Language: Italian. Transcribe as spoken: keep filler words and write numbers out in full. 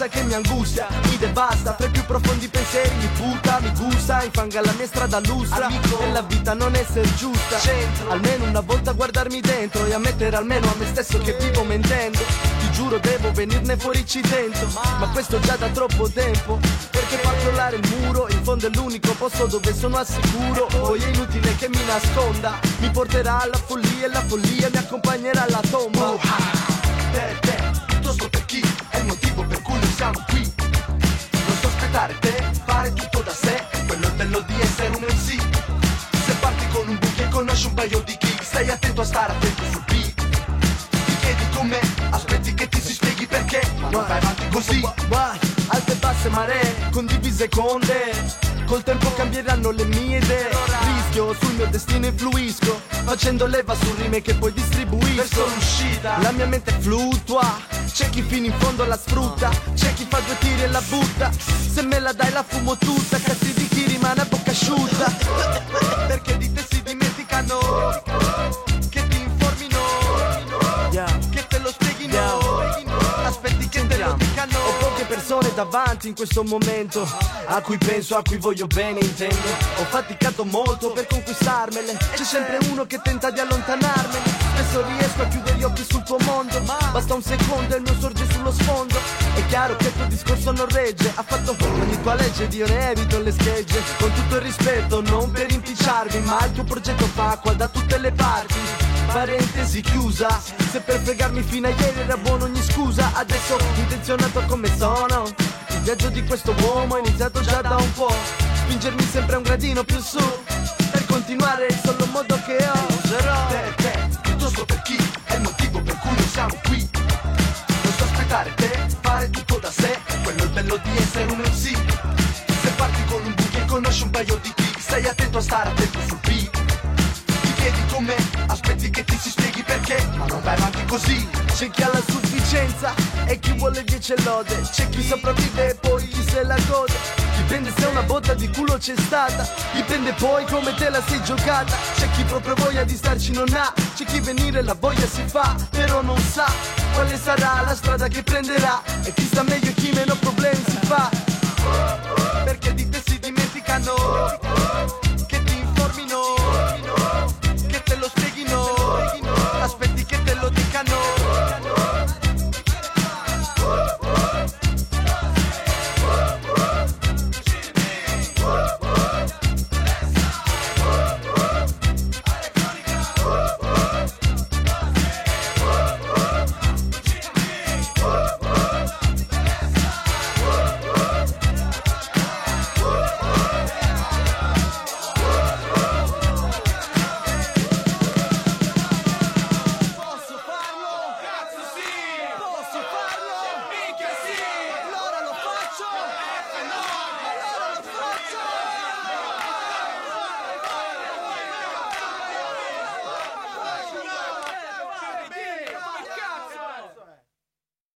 cosa che mi angustia, mi devasta. Fra i più profondi pensieri mi butta, mi gusta, infanga la mia strada lustra. Amico, nella vita non essere giusta, centro. Almeno una volta guardarmi dentro e ammettere almeno a me stesso che vivo mentendo. Ti giuro devo venirne fuori ci tento, ma questo già da troppo tempo. Perché far crollare il muro, in fondo è l'unico posto dove sono al sicuro. Poi è inutile che mi nasconda, mi porterà alla follia e la follia mi accompagnerà alla tomba. Oh, te, te, piuttosto per chi è il motivo per cui noi siamo qui. Non so aspettare te, fare tutto da sé, quello è il bello di essere un M C. Se parti con un book e conosci un paio di kick, stai attento a stare attento sul beat. Ti chiedi come, aspetti che ti si spieghi perché, ma non vai avanti così. Alte e basse maree, condivise con te. Col tempo cambieranno le mie idee. Rischio, sul mio destino influisco, facendo leva su rime che poi distribuisco. Verso l'uscita, la mia mente fluttua. C'è chi fino in fondo la sfrutta, c'è chi fa due tiri e la butta. Se me la dai la fumo tutta, cazzi di chi rimane a bocca asciutta. Perché di te si dimenticano, che ti informino, che te lo spieghino. Aspetti che te lo dicano. Ho poche persone davanti in questo momento a cui penso, a cui voglio bene, intendo. Ho faticato molto per conquistarmele, c'è sempre uno che tenta di allontanarmene. Spesso riesco a chiudere gli occhi sul tuo mondo, basta un secondo e il mio sorge sullo sfondo. È chiaro che il tuo discorso non regge, ha fatto ogni tua legge ed io ne evito le schegge. Con tutto il rispetto, non per impicciarmi, ma il tuo progetto fa acqua da tutte le parti. Parentesi chiusa, se per fregarmi fino a ieri era buono ogni scusa. Adesso intenzionato come sono, il viaggio di questo uomo è iniziato già da un po'. Spingermi sempre un gradino più su, per continuare il solo modo che ho. Userò te, te, piuttosto per chi è il motivo per cui noi siamo qui. Non so aspettare te, fare tutto da sé, quello è il bello di essere un M C. Se parti con un book e conosci un paio di kick, stai attento a stare attento sul beat. Chiedi come, aspetti che ti si spieghi perché, ma non vai avanti così. C'è chi ha la sufficienza e chi vuole dieci lode, c'è chi sopravvive e poi chi se la gode. Dipende se una botta di culo c'è stata, dipende poi come te la sei giocata. C'è chi proprio voglia di starci non ha, c'è chi venire la voglia si fa, però non sa quale sarà la strada che prenderà. E chi sta meglio e chi meno problemi si fa.